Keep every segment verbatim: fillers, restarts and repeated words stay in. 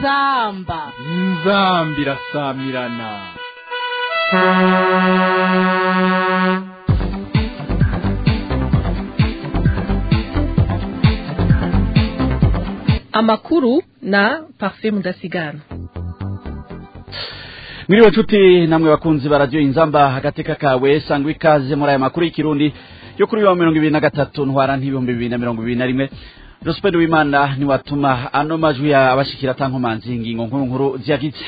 inzamba inzamba irasamirana. Amakuru na Parfait Mudasigana. Mwiriwe nshuti namwe bakunzi ba radio Inzamba hagateka kawe sangwa ikaze muri aya makuru y'ikirundi yo kuri wa mirongo ibiri na gatatu ntwara ntibihumbi bibiri na mirongo ibiri na rimwe. Jospin Wimana ni watuma ano majwi ya abashikira tankomanzi ingingo nkuru nkuru zyagize.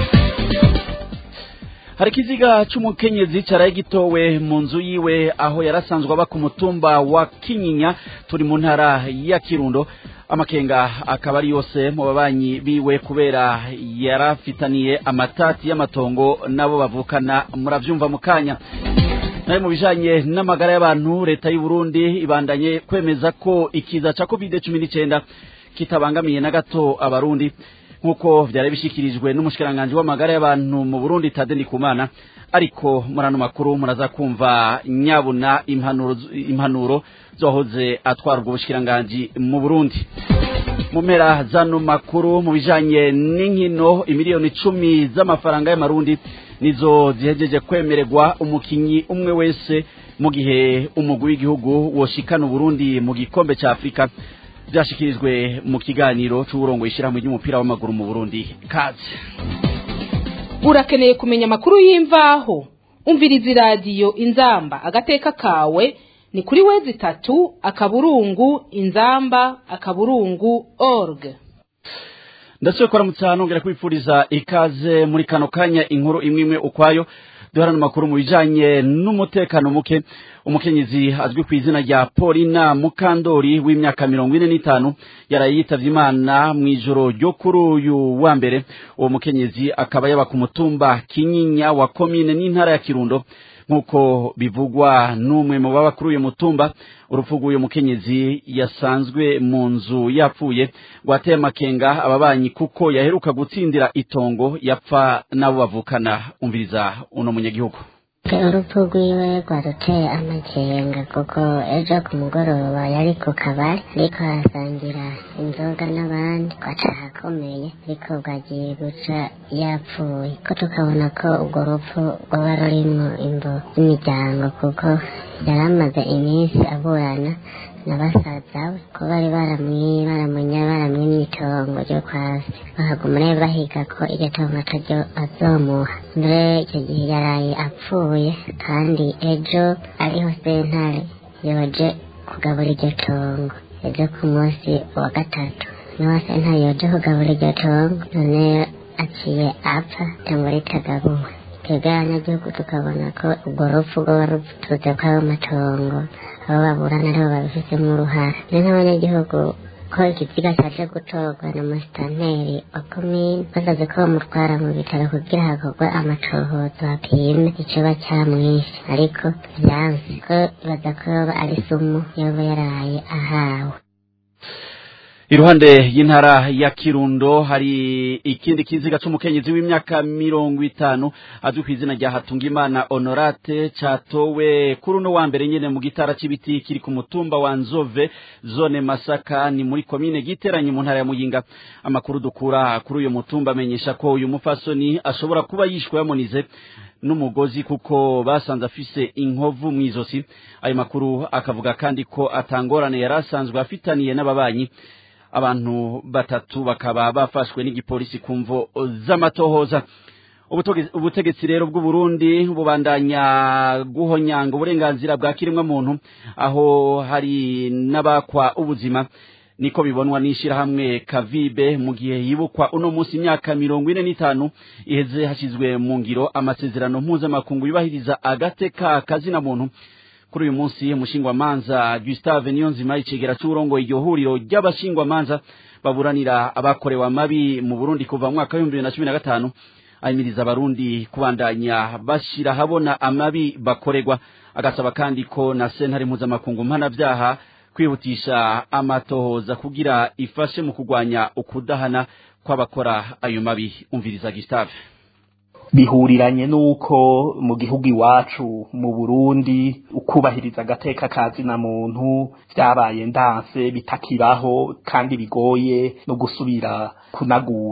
Hari kiziga c'umukenyezi caraye gitowe mu nzu yiwe aho yarasanzwe aba ku mutumba wa Kinyinya turi mu ntara ya Kirundo. Amakenga akaba ari yose mu babanyi biwe kubera yarafitaniye amatati y'amatongo nabo bavukana muravyumva mukanya. Naye mu bijanye n'amagara y'abantu leta y'u Burundi ibandanye kwemeza ko ikiza ca covid cumi n'icenda kitabangamiye na gato abarundi nkuko vyari bishikirijwe n'umushikiranganje w'amagara y'abantu mu Burundi Tade Ndikumana. Ariko murano makuru muraza kumva nyabuna impanuro impanuro zohoze atwara ubwo bushikiranganje mu Burundi. Mu mpera zano makuru mu bijanye n'inkino imiliyoni icumi z'amafaranga y'amarundi nizo zihejeje kwemererwa umukinyi umwe wese mu gihe umugwi w'igihugu woshikana Burundi mu gikombe ca Afrika. Byashikirijwe mu kiganiro c'uburongo ishirahamwe ry'umupira w'amaguru mu Burundi kaze. Urakeneye kumenya amakuru y'imvaho umviriza radio Inzamba agateka kawe ni kuri wezi tatu akaburungu inzamba akaburungu org. Ndaswe kwa mutano ngera kwifuriza ikaze muri kano kanya inkuru imwe imwe ukwayo. Duharana makuru mu bijanye n'umutekano muke. Umukenyezi azwi ku izina rya Paulina Mukandori w'imyaka mirongo ine n'itanu yarayitavye Imana mwijoro ryo kuri uyu wa mbere. Uwo mukenyezi akaba yaba ku mutumba Kinyinya wa commune n'intara ya Kirundo nkuko bivugwa n'umwe mu baba kuri uyu mutumba. Urupfu rw'uyu mukenyezi yasanzwe mu nzu yapfuye gwateye makenga ababanyi kuko yaheruka gutsindira itongo yapfa nabo bavukana. Umviriza uno munyagihugu. Urupfu rwiwe rwaduteye amakenga kuko ejo ku mugoroba yari ku kabari ariko arasangira inzoga n'abandi gaca akomeye ariko bwagiye guca yapfuye ko tukabona ko urwo rupfu rwaba rurimwo imvo z'imiryango kuko yari amaze iminsi aburana na basaza we ko bari baramwi baramunya baramwe n'itongo ryo kwasi bakaguma rero bahiga ko iryo tongo ataryo azomuha. Mbere icyo gihe yaraye apfuye kandi ejo ariho sentare yoje kugabura iryo tongo. Ejo ku munsi wa gatatu niho sentare yoje kugabura iryo tongo none aciye apfa itongo ritagabuwe. Twebwe abanyagihugu tukabona ko urwo rupfu rwoba ruturutse kw'ayo matongo abo baburana aribo babifitemo uruhara. Rero nk'abanyagihugu ko ikiziga cyaje gutorwa na musitanteri wa komine basaze ko bamutwara mu bitaro kugira hakorwe amacohozo hapime icoba cyamwishe ariko vyanse ko baza ko yoba ari sumu yoba yaraye ahawe. Iruhande y'intara ya Kirundo hari ikindi kiziga c'umukenyezi w'imyaka mirongo itanu azwi ku izina rya Hatungimana Honorate catowe kuri uno wa mbere nyene mu gitara c'ibiti kiri ku mutumba wa Nzove zone Masaka ni muri komine Giteranye mu ntara ya Muyinga. Amakuru dukura kuri uyu mutumba amenyesha ko uyu mufasoni ashobora kuba yishwe yamonize n'umugozi kuko basanze afise inkovu mwizosi. Ayo makuru akavuga kandi ko atangorane yarasanzwe afitaniye n'ababanyi. Abantu batatu bakaba bafashwe n'igipolisi kumvo z'amatohoza. Ubutegetsi rero bw'u Burundi bubandanya guhonyanga uburenganzira bwa kiremwa muntu aho hari n'abakwa ubuzima niko bibonwa n'ishirahamwe Kavibe mu gihe yibukwa uno munsi imyaka mirongo ine n'itanu iheze hashizwe mu ngiro amasezerano mpuzamakungu yubahiriza agateka kazina muntu. Kuri uyu munsi umushingwa manza Gustave Niyonzima icegera c'urongo iryo huriro ry'abashingwa manza baburanira abakorewe amabi mu Burundi kuva mu mwaka wa bibiri na cumi na gatanu ayimiriza abarundi kubandanya bashira habona amabi bakoregwa. Agasaba kandi ko na sentare mpuzamakungu mpanavyaha kwihutisha amatohoza kugira ifashe mu kugwanya ukudahana kw'abakora ayo mabi. Umviriza Gustave. bihuriranye nuko mu gihugu iwacu mu Burundi ukubahiriza agateka kazi na muntu vyabaye ndanse bitakibaho kandi bigoye no gusubira kunagura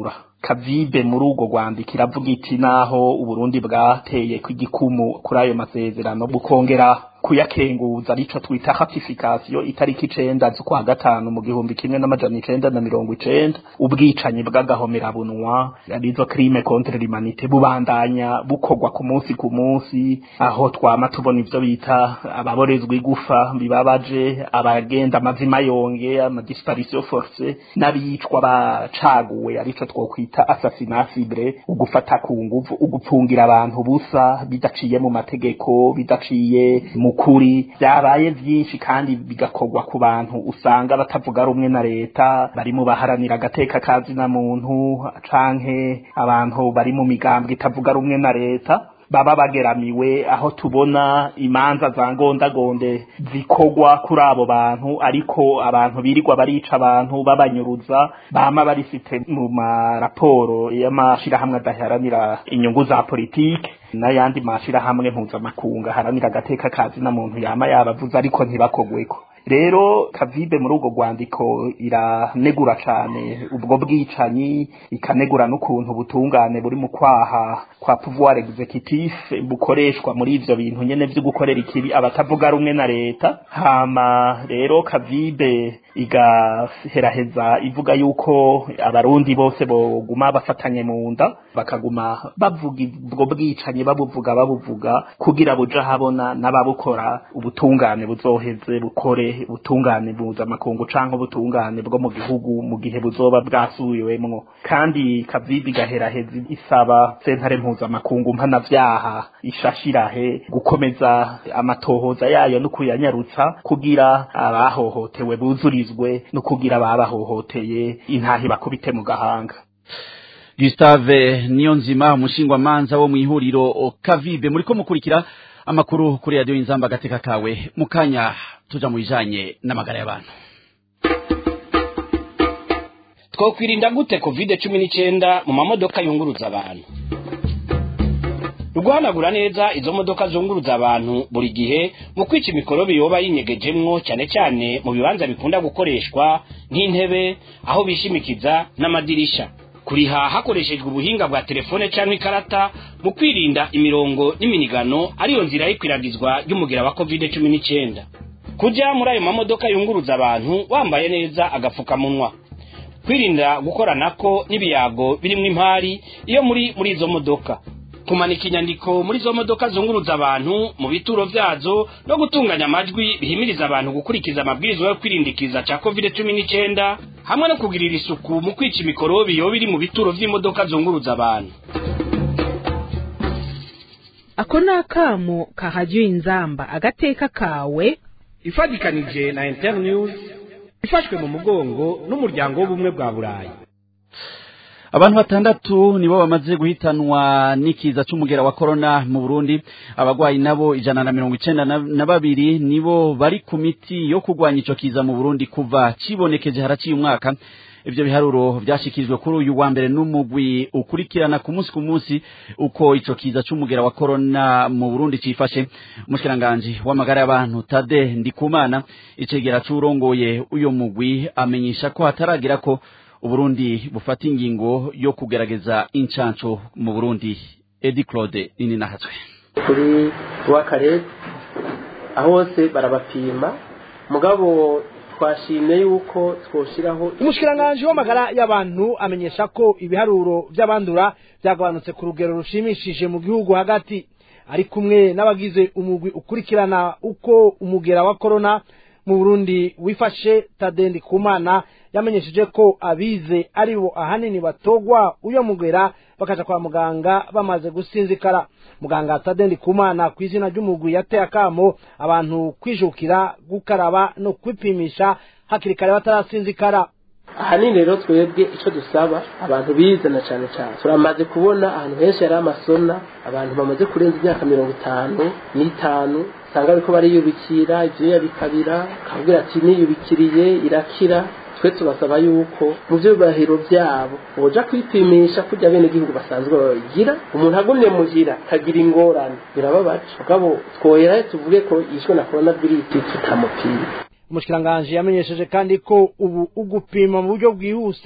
kavibe muri urwo rwandiko iravuga iti naho uburundi bwateye kw'igikumu kuri ayo masezerano bukongera kuyakenguza arico twita ratification itariki icenda z'ukwa gatanu mu gihumbi kimwe n'amajana icenda na mirongo icenda ubwicanyi bw'agahomerabunwa arizo crime contre l'humanité bubandanya bukorwa ku munsi ku munsi aho twama tubona ivyo bita ababorezwa igufa bibabaje abagenda amazima yonge ama disparition forcée n'abicwa bacaguwe arico twokwita assassinat ciblé ugufata ku nguvu ugupfungira abantu busa bidaciye mu mategeko bidaciye mukuri byabaye byinshi kandi bigakorwa ku bantu usanga batavuga rumwe na leta bari mu baharanira agateka kazi na muntu canke abantu bari mu migambwe itavuga rumwe na leta baba bageramiwe aho tubona imanza za ngondagonde zikorwa kuri abo bantu ariko abantu birirwa barica abantu babanyuruza bama barifite mu maraporo y'amashirahamwe adaharanira inyungu za politike n'ayandi mashirahamwe mpuzamakungu aharanira agateka kazi na muntu yama yabavuze ariko ntibakogweko. Rero kavibe muri urwo rwandiko iranegura cane ubwo bwicanyi ikanegura n'ukuntu butungane buri mu kwaha kwa pouvoir executif bukoreshwa muri ivyo bintu nyene vyo gukorera ikibi abatavuga rumwe na leta. Hama rero kavibe igaheraheza ivuga yuko abarundi bose boguma bafatanye mu nda bakaguma bavuga ubwo bwicanyi babuvuga babuvuga kugira buja habona n'ababukora ubutungane buzoheze bukore ubutungane mpuzamakungu canke ubutungane bwo mu gihugu mu gihe buzoba bwasubiwemwo. Kandi kavibi gaheraheza isaba sentare mpuzamakungu mpanavyaha ishashirahe gukomeza amatohoza yayo no kuyanyarutsa kugira abahohotewe buzurizwe no kugira ababahohoteye intahi bakubite mu gahanga. Gustave Niyonzima umushingwa manza wo mu ihuriro kavibe muriko mukurikira amakuru kuri radio Inzamba gateka kawe mukanya tuja mu bijanye n'amagara y'abantu. Twokwirinda gute covid cumi n'icenda mu mamodoka yunguruza abantu? Rugwanagura neza izo modoka zunguruza abantu buri gihe mu kwica imikorobi yoba yinyegejemwo cyane cyane mu bibanza bikunda gukoreshwa nk'intebe aho bishimikiza n'amadirisha. Kuriha hakoreshejwe ubuhinga bwa telefone cyangwa ikarata mu kwirinda imirongo n'iminigano ariyo nzira y'ikwiragizwa ry'umugera wa covid cumi n'icenda. Kuja muri ayo mamodoka yunguruza abantu wambaye neza agafukamunwa. Kwirinda gukoranako n'ibiyago birimo impari iyo muri muri izo modoka. Kumanika inyandiko muri izo modoka zunguruza abantu mu bituro vyazo no gutunganya amajwi bihimiriza abantu gukurikiza amabwirizo yo kwirindikiza ca covid cumi n'icenda hamwe no kugirira isuku mu kwica imikorobi yo biri mu bituro vy'imodoka zunguruza abantu. Ako nakamo ka Radio Inzamba agateka kawe ifadikanije na Internews ifashwe mu mugongo n'umuryango w'ubumwe bwa Burayi. Abantu batandatu nibo bamaze guhitanwa n'ikiza c'umugera wa corona mu Burundi. Abagwayi nabo ijana na mirongo icenda na babiri nibo bari ku miti yo kugwanya ico kiza mu Burundi kuva cibonekeje haraciye umwaka. Ivyo biharuro vyashikijwe kuri uyu wa mbere n'umugwi ukurikirana ku munsi ku munsi uko ico kiza c'umugera wa corona mu Burundi cifashe. Umushikiranganje w'amagara y'abantu Tade Ndikumana icegera c'urongoye uyo mugwi amenyesha ko hataragira ko Uburundi bufata ingingo yo kugerageza incanco mu Burundi. Edi Claude nini nahatwe kuri wakare aho hose barabapima mugabo twashimye yuko twoshiraho. Umushikiranganje w'amagara y'abantu amenyesha ko ibiharuro by'abandura byagabanutse ku rugero rushimishije mu gihugu hagati, ari kumwe n'abagize umugwi ukurikirana uko umugera wa corona mu Burundi wifashe. Tade Ndikumana yamenyesheje ko abize aribo ahanini batogwa uyo mugera bakaja kwa muganga bamaze gusinzikara. Muganga Tade Ndikumana kwizina ry'umugwi yateye akamo abantu kwijukira gukaraba no kwipimisha hakiri kare batarasinzikara. Ahanini rero twebwe ico dusaba abantu bizana cyane cyane turamaze kubona ahantu henshi yari amasona abantu bamaze kurenza imyaka mirongo itanu n'itanu sanga biko bari yubikira ivyo yabikabira kabwira ati niyubikiriye irakira. Twe tubasaba yuko mu byo bahiro byabo boja kwipimisha kujya bene gihugu basanzwe bagira. Umuntu agumye muhira kagira ingorane birababaje mugabo twoyera tuvuge ko yishwe na corona virus tutamupira. Umushikiranganje yamenyesheje kandi ko ubu ugupima mu buryo bwihuse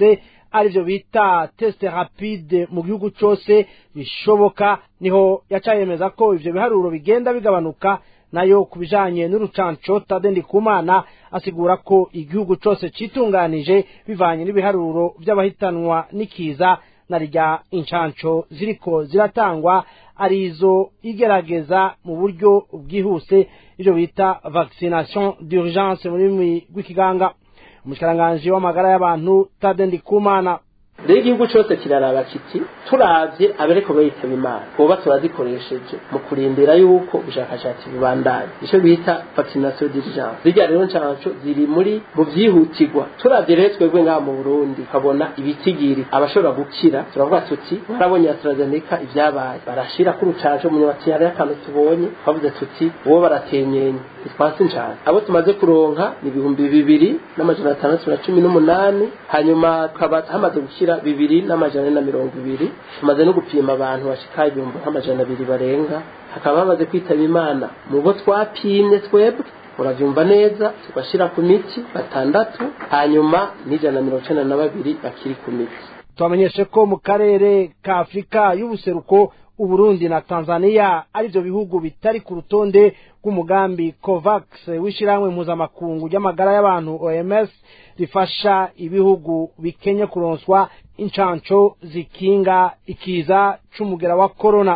arivyo bita test rapide mu gihugu cyose bishoboka niho yacayemeza ko ivyo biharuro bigenda bigabanuka nayo kubijanye n'urucanco Tade Ndikumana asigura ko igihugu cyose citunganije bivanye n'ibiharuro by'abahitanwa n'ikiza narijya incanco ziriko ziratangwa arizo igerageza mu buryo bwihuse ivyo bita vaccination d'urgence muri rw'ikiganga umushikiranganje w'amagara y'abantu Tade Ndikumana rero igihugu cyose kiraraba kiti turavye abereko bayitaba imana boba turazikoresheje mu kurindira yuko ubushakashatsi bubandanye ico bita vaccination d'urgence bijya rero ncanco ziri muri mu vyihutirwa turavye rero twebwe ngaha mu Burundi kabona ibitigiri abashobora gukira turavuga tuti barabonye AstraZeneca ivyabaye barashira ku rucanco mu nyabati yari akantu tubonye bavuze tuti bo baratenyenye twatsi ncane abo tumaze kuronka ni ibihumbi bibiri n'amajana atandatu na cumi n'umunani hanyuma tukaba hamaze gukira bibiri n'amajana na mirongo ibiri tumaze no gupima abantu bashika ibihumbi amajana abiri barenga hakaba hamaze kwitaba imana mu bo twapimye twebwe uravyumva neza tugashira ku miti batandatu hanyuma n'ijana na mirongo icenda na babiri bakiri ku miti twamenyeshe ko mu karere ka Afrika y'ubuseruko Uburundi na Tanzania arivyo bihugu bitari ku rutonde rw'umugambi COVAX wishiramwe mpuzamakungu y'amagara y'abantu O M S rifasha ibihugu bikenye kuronswa incanco zikinga ikiza c'umugera wa corona.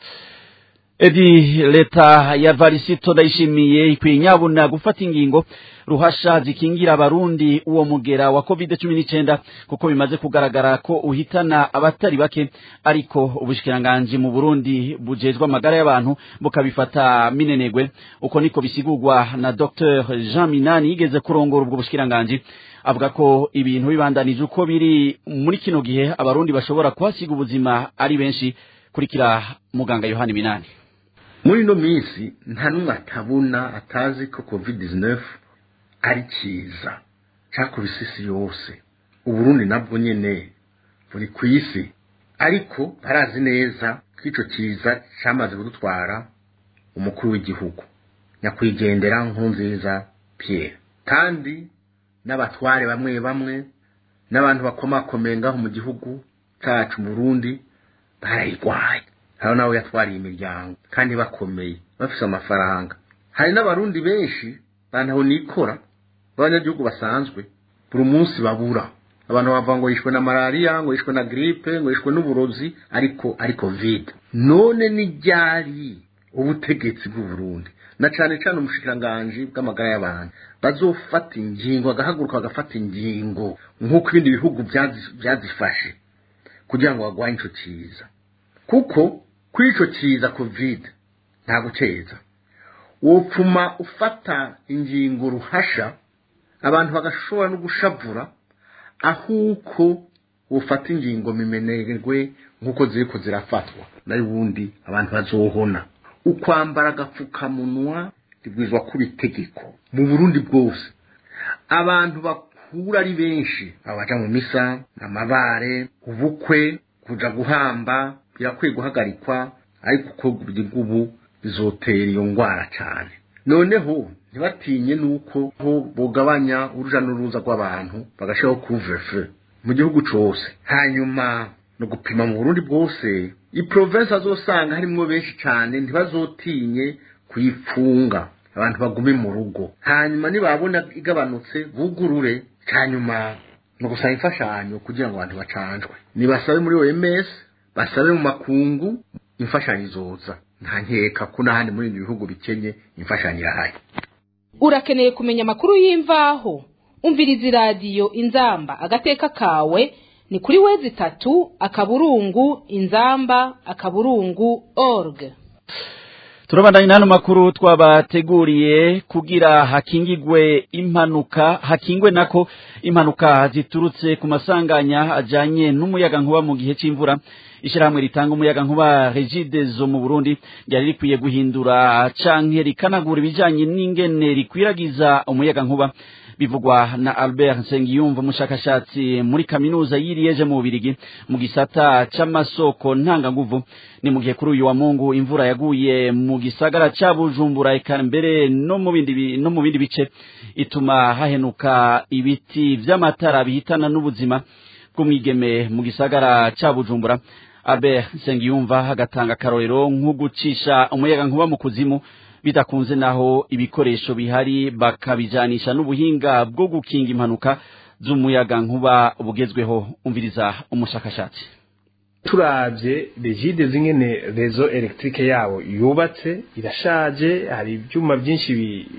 Edi leta ya Varisito Ndayishimiye ikwinyabuna gufata ingingo ruhasha zikingira abarundi uwo mugera wa covid cumi n'icyenda kuko bimaze kugaragara ko uhitana abatari bake ariko ubushikiranganje mu Burundi bujejwe amagara y'abantu bukabifata minenegwe uko niko bisigurwa na Docteur Jean Minani yigeze kurongora ubwo bushikiranganje avuga ko ibintu bibandanije uko biri muri kino gihe abarundi bashobora kuhasiga ubuzima ari benshi kurikira muganga Yohani Minani. Muri no minsi nta numwe atabona atazi ko covid dix-neuf ari kiza cyakubise isi yose Uburundi nabwo nyene buri kwisi ariko barazi neza kico kiza cyamaze kudutwara umukuru w'igihugu nyakwigendera Nkurunziza Pierre kandi n'abatware bamwe bamwe n'abantu bakomakomenga mu gihugu cyacu mu Burundi barayigwaye hano nawe yatwariye imiryango kandi bakomeye bafise amafaranga hari n'abarundi benshi bantaho nikora abanyagihugu basanzwe buri munsi babura abantu bava ngo yishwe na malaria ngo yishwe na grippe ngo yishwe n'uburozi ariko ari covid none ni ryari ubutegetsi bw'u Burundi na cyane cyane umushikiranganje bw'amagara y'abantu bazofata ingingo agahaguruka agafata ingingo nk'uko ibindi bihugu byazifashe kugira ngo bagwanye ico kiza kuko kwico kiza covid nta guceza wopfuma ufata ingingo ruhasha abantu bagashobora no gushavura ahuko ufata ingingo mimenerwe nkuko ziriko zirafatwa nayo ubundi abantu bazohona ukwambara agapfukamunwa ribwizwa ku bitegeko mu Burundi bwose abantu bakura ari benshi abaja mu misa amabare ubukwe kuja guhamba birakwiye guhagarikwa ariko ko ubu bizotera iyo ngwara cyane noneho ntibatinye nuko ho bogabanya uruja n'uruza rw'abantu bagashaho couvre-feu mu gihugu cyose hanyuma no gupima mu Burundi bwose i province azosanga harimo benshi cyane ntibazotinye kuyifunga abantu bagume mu rugo hanyuma nibabona igabanutse bugurure hanyuma no gusaba imfashanyo kugira ngo abantu bacanjwe nibasabe muri O M S basabe mu makungu imfashanyo izoza nta nkeka ko n'ahandi muri ibi bihugu bikenye imfashanyo irahari. Urakeneye kumenya amakuru y'imvaho umviriza iradiyo Inzamba agateka kawe ni kuri wezi tatu akaburungu inzamba akaburungu org. Turabandanya nano makuru twabateguriye kugira hakingigwe impanuka hakingwe nako impanuka ziturutse ku masanganya ajanye n'umuyaga nkuba mu gihe c'imvura ishiramwe ritanga umuyaga nkuba Regideso mu Burundi ryari rikwiye guhindura canke rikanagura ibijanye n'ingene rikwiragiza umuyaga nkuba bivugwa na Albert Nsengiyumva mushakashatsi muri kaminuza yiriyeje mu Bubirigi mu gisata c'amasoko ntanga nguvu ni mu gihe kuri uyu wa Mungu imvura yaguye mu gisagara ca Bujumbura ikambere no mu bindi no mu bindi bice ituma hahenuka ibiti vy'amatara bihitana n'ubuzima bw'umwigeme mu gisagara ca Bujumbura. Albert Nsengiyumva hagatanga karorero nko gucisha umuyaga nkuba mu kuzimu bidakunze naho ibikoresho bihari bakabijanisha n'ubuhinga bwo gukinga impanuka z'umuyaga nkuba bugezweho. Umviriza umushakashatsi. Turavye Regide zingene rezo electrique yabo yubatse irashaje, hari ibyuma byinshi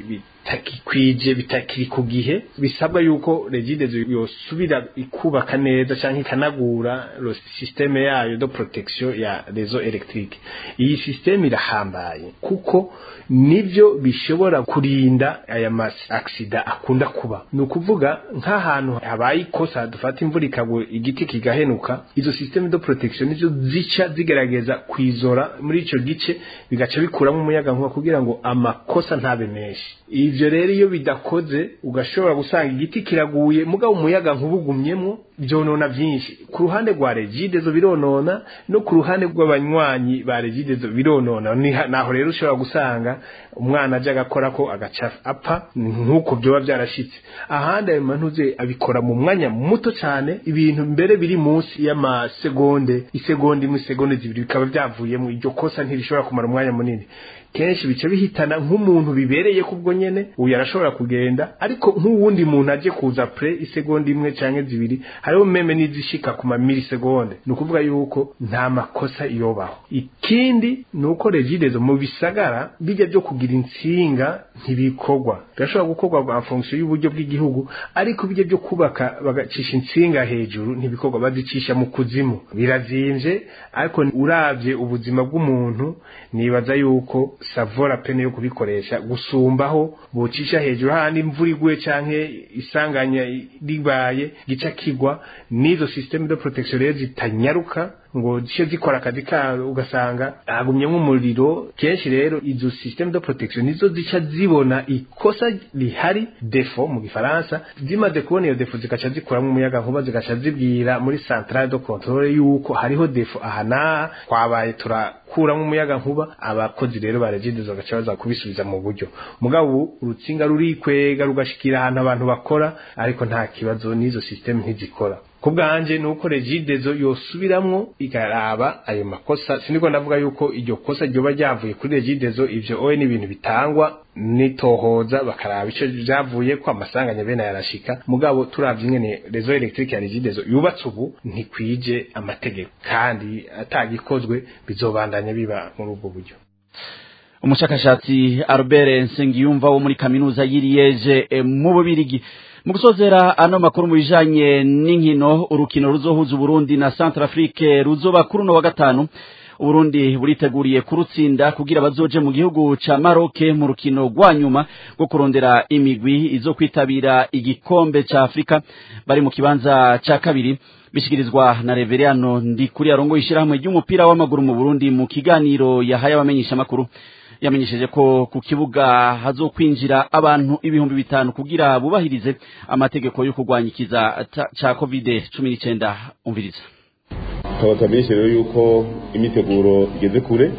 bitakikwije bitakiri ku gihe, bisabwa yuko Regide yosubira ikubaka neza canke ikanagura lo systeme yayo de protection ya rezo electrique. Iyi systeme irahambaye kuko nivyo bishobora kurinda aya mas accident akunda kuba. Nukuvuga nk'ahantu habaye ikosa dufata imvura ikagwa igiti kigahenuka, izo systeme de protection nizo zica zigerageza kwizora muri ico gice bigaca bikuramo umuyaga nkuba kugira ngo amakosa ntabe menshi. Ivyo rero iyo bidakoze ugashobora gusanga igiti kiraguye mugabo umuyaga nkubugumyemo byonona byinshi. Ku ruhande rwa Regide zo bironona no ku ruhande rw'abanywanyi ba Regide zo bironona. Naho rero ushobora gusanga umwana aje agakora ko agaca apfa nkuko byo byarashitse. Ahandi ayo mantuze abikora mu mwanya muto cyane, ibintu mbere biri munsi y'amasegonde, isegonde imwe segonde zibiri bikaba byavuyemo. Iryo kosa ntirishobora kumara umwanya munini. Kenshi bice bihitana nk'umuntu bibereye kubwo nyene uyu arashobora kugenda, ariko nk'uwundi muntu aje kuza pre isegonde imwe canke zibiri hariho meme nizishika ku ma milisegonde. Nukuvuga yuko nta makosa iyobaho. Ikindi nuko Regide zo mu bisagara bijya byo kugira insinga ntibikogwa, birashobora gukorwa kwa fonction y'uburyo bw'igihugu, ariko bijya byo kubaka bagacisha insinga hejuru ntibikogwa, bazicisha mu kuzimu. Birazimvye, ariko uravye ubuzima bw'umuntu nibaza yuko savora pene yo kubikoresha gusumbaho bocisha hejuru handi imvura iguye canke isanganya ribaye gica kigwa. Nizo systeme de protection rero zitanyaruka ngo zishe zikora akazi kabo, ugasanga agumye nk'umuriro. Kenshi rero izo systeme de protection nizo zica zibona ikosa rihari, defo mu gifaransa, zimaze kubona iyo defo zikaca zikuramo umuyaga nkuba, zigaca zibwira muri centrale de controle yuko hariho defo ahana kwabaye turakuramo umuyaga nkuba. Abakozi rero ba Regide zo gaca baza kubisubiza mu buryo, mugabo urutsinga rurikwega rugashikira ahantu abantu bakora, ariko nta kibazo n'izo systeme ntizikora. Kubwanje nuko Regide zo yosubiramwo ikaraba ayo makosa. Siniko ndavuga yuko iryo kosa ryoba ryavuye kuri Regide zo, ivyo owe ni ibintu bitangwa nitohoza bakaraba ico byavuye ko amasanganya bene yarashika. Mugabo turavye ingene rezo electrique ya Regide zo yubatse ubu ntikwije amategeko, kandi atagikozwe bizobandanya biba muri ubwo buryo. Umushakashatsi Albert Nsengiyumva wo muri kaminuza y'Iliege e, mu Bubirigi. Mu gusozera ano makuru mu bijanye n'inkino, urukino ruzohuza Burundi na Centrafrique ruzoba kuri no wa gatanu. Burundi buriteguriye kurutsinda kugira bazoje mu gihugu ca Maroc mu rukino rwa nyuma rwo kurondera imigwi izo kwitabira igikombe ca Afrika. Bari mu kibanza ca kabiri, bishikirizwa na Reveriano Ndikuri arongo ishirahamwe ry'umupira w'amaguru mu Burundi. Mu kiganiro yahaye abamenyesha makuru yamenyesheje ko ku kibuga hazokwinjira abantu ibihumbi bitanu kugira bubahirize amategeko yo kurwanyikiza ca covid cumi n'icyenda. Umviriza. Twabamenyesheje rero yuko imiteguro igeze kure,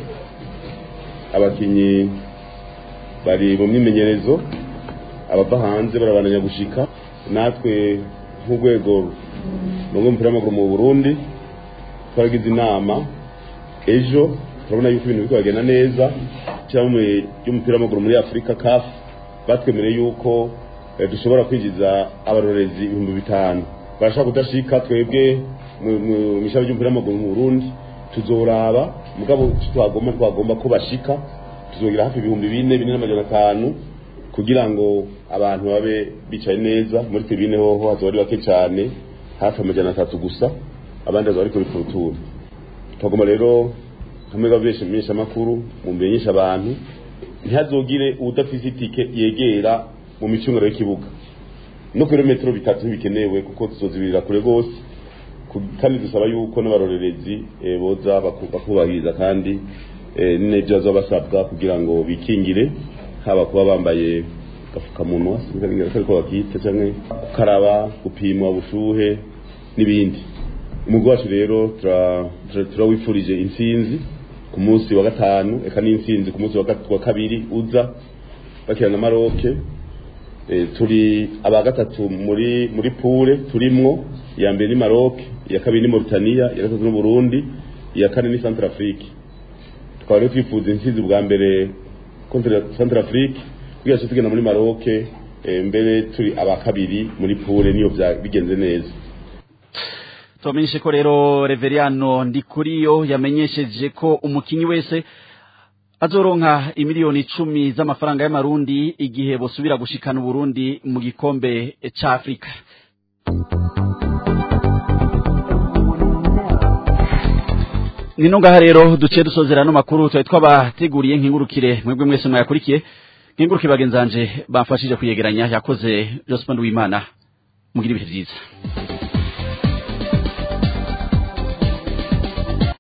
abakinyi bari mu myimenyerezo, abava hanze barabandanya gushika. Natwe nk'urwego rw'umupira w'amaguru mu Burundi twaragize inama ejo, turabona yuko ibintu biko bagenda neza. Cyamwe y'umupira w'amaguru muri Afrika C A F batwemereye yuko eh, dushobora kwinjiza abarorezi ibihumbi bitanu. Barashaka kudashika twebwe mu mishabo y'umupira w'amaguru mu Burundi tuzoraba, mugabo twagomba twagomba ko bashika, tuzogira hafi ibihumbi bine bine n'amajana atanu kugira ngo abantu babe bicaye neza. Muri tribune hoho hazori bake cyane, hafi amajana atatu gusa, abandi bazari kuri futura. Twagomba rero hamwe gabeshe misha makuru mu mbenyesha abantu ntihazogire udafise itike yegera mu micungero y'ikibuga. No kilometero bitatu bikenewe kuko tuzozibirira kure gose, kandi dusaba yuko n'abarorerezi e, boza bakubahiriza kandi e, n'ibyo bazobasabwa kugira ngo bikingire, haba kuba bambaye gafukamunwa singaringira ko bakita cyangwa kukaraba, gupimwa ubushuhe n'ibindi. Umugwi wacu rero turawifurije intsinzi ku munsi wa gatanu, eka n'intsinzi ku munsi wa kabiri uza bakira na Maroc. E, turi aba gatatu muri muri poule turimwo iya mbere ni Maroc, iya kabiri ni Mauritania, iya gatatu ni Burundi, iya kane ni Centrafrique. Tukaba rero twifuza intsinzi bwa mbere contre Centrafrique kugira ngo tugenda muri Maroc, e, mbere turi abakabiri muri poule niyo bigenze neza. Tumenyeshe ko rero Reveriano Ndikuriyo yamenyesheje ko umukinyi wese azoronka imiliyoni icumi z'amafaranga y'amarundi igihe bosubira gushikana Burundi mu gikombe ca Afrika. Nino ngaha rero duce dusozera no makuru twa twabateguriye nkingurukire mwebwe mwese mwayakurikiye nkinguruke bagenzanje bamfashije kuyegeranya yakoze Joseph Nduwimana mugira ibihe byiza.